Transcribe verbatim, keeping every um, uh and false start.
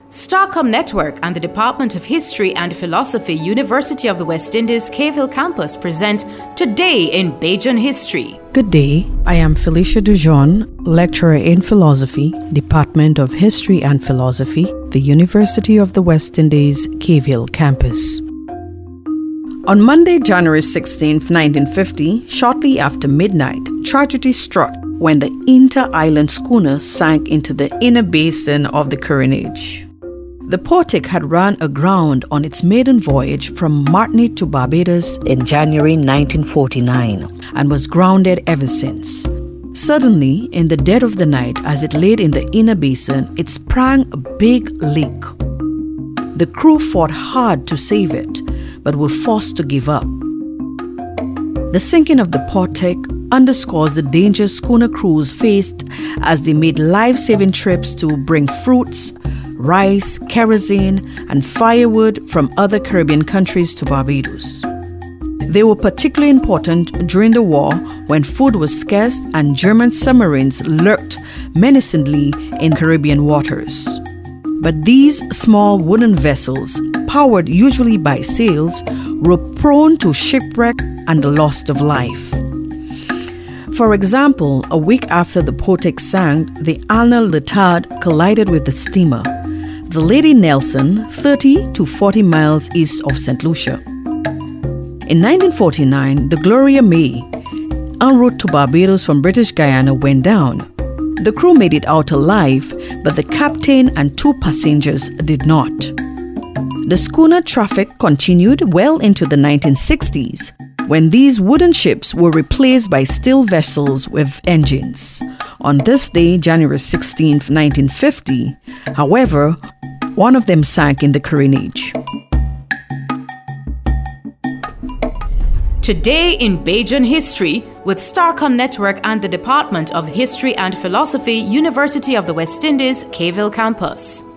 Starcom Network and the Department of History and Philosophy, University of the West Indies, Cave Campus present Today in Bajan History. Good day, I am Felicia Dujon, lecturer in philosophy, Department of History and Philosophy, the University of the West Indies, Cave Campus. On Monday, January sixteenth, nineteen fifty, shortly after midnight, tragedy struck when the inter-island schooner sank into the inner basin of the Coronage. The Portic had run aground on its maiden voyage from Martinique to Barbados in January nineteen forty-nine and was grounded ever since. Suddenly, in the dead of the night, as it laid in the inner basin, it sprang a big leak. The crew fought hard to save it, but were forced to give up. The sinking of the Portic underscores the dangers schooner crews faced as they made life-saving trips to bring fruits, rice, kerosene, and firewood from other Caribbean countries to Barbados. They were particularly important during the war when food was scarce and German submarines lurked menacingly in Caribbean waters. But these small wooden vessels, powered usually by sails, were prone to shipwreck and the loss of life. For example, a week after the Portic sank, the Arnold Letard collided with the steamer, the Lady Nelson, thirty to forty miles east of Saint Lucia. In nineteen forty-nine, the Gloria May, en route to Barbados from British Guyana, went down. The crew made it out alive, but the captain and two passengers did not. The schooner traffic continued well into the nineteen sixties, when these wooden ships were replaced by steel vessels with engines. On this day, January sixteenth, nineteen fifty, however, one of them sank in the Coronage. Today in Bajan History with Starcom Network and the Department of History and Philosophy, University of the West Indies, Cave Campus.